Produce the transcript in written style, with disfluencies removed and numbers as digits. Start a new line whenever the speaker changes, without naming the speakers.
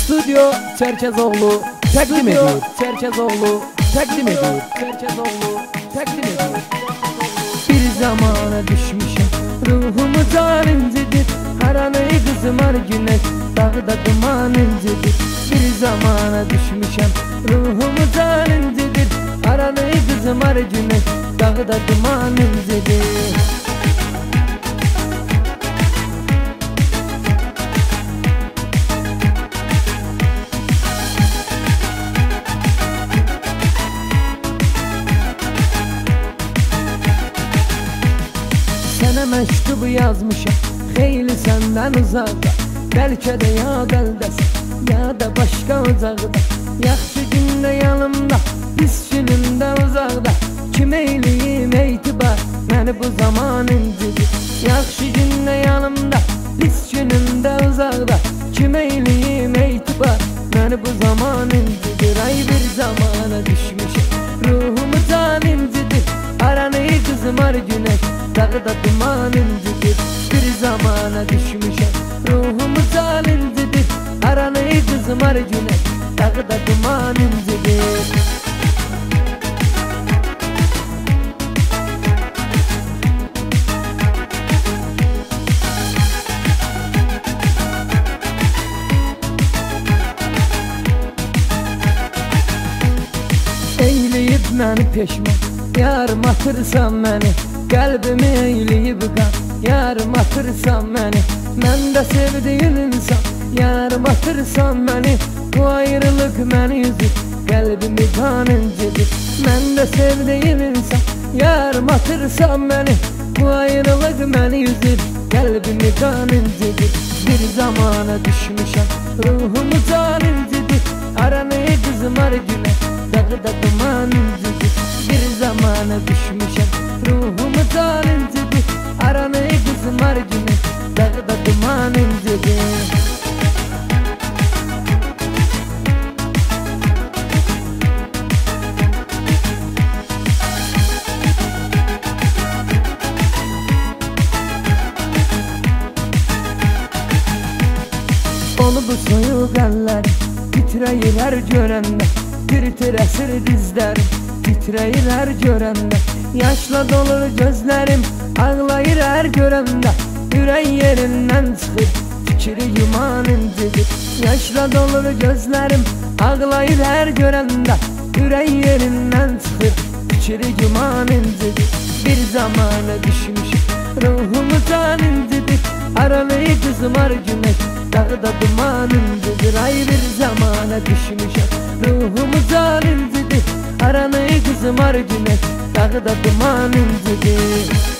Stüdyo Çerkezoğlu takdim ediyor. Çerkezoğlu takdim ediyor. Çerkezoğlu takdim ediyor. Bir zamana düşmüşüm, ruhumu zalincidir. Her anı kızımar güneş, dağda duman incidir. Bir zamana düşmüşüm, ruhumu zalincidir. Her anı kızımar güneş, dağda duman incidir. Sənə məktubu yazmışam, xeyli səndən uzaqda. Bəlkə də yad əldəsən, ya da başqa ocaqda. Yaxşı gündə yanımda, pis günümdə uzaqda. Kim eyliyim eytibar, məni bu zaman incidir. Yaxşı gündə yanımda, pis günümdə uzaqda. Kim eyliyim eytibar, məni bu zaman incidir. Ay bir zamana düşmüşəm, ruhumu can incidir. Aranı qızmar güneş, dağda duman incidir. Bir zamana düşmüşəm, ruhumu can incidir. Aranı qızmar güneş, dağda duman incidir. Eyleyib məni peşman, yarım atırsan məni. Qəlbimi eyleyib qan, yarım atırsan məni. Mən də sevdiyin insan, yarım atırsan məni. Bu ayrılıq məni üzür, qəlbimi qan incidir. Mən də sevdiyin insan, yarım atırsan məni. Bu ayrılıq məni üzür, qəlbimi qan incidir. Bir zamana düşmüşəm, ruhumu can incidir. Aranı qızmar güneş, dağda duman incidir. Bir zamana düşmüşəm, ruhumu can incidir. Aranı qızmar güneş, dağda duman incidir. Onu bu soyuq əllərim titrəyir hər görəndə. Bir əsir dizlərim titrəyir hər görəndə. Yaşla dolur gözlərim ağlayır hər görəndə. Ürək yerindən çıxır, fikri yuman incidir. Yaşla dolur gözlərim ağlayır hər görəndə. Ürək yerindən çıxır, fikri yuman incidir. Bir zamana düşmüşüm, ruhumu can incidir. Aranı qızmar güneş, dağda duman incidir. Ay bir zamana düşmüşəm, ruhumu can incidir. Aranı qızmar güneş, dağda duman incidir.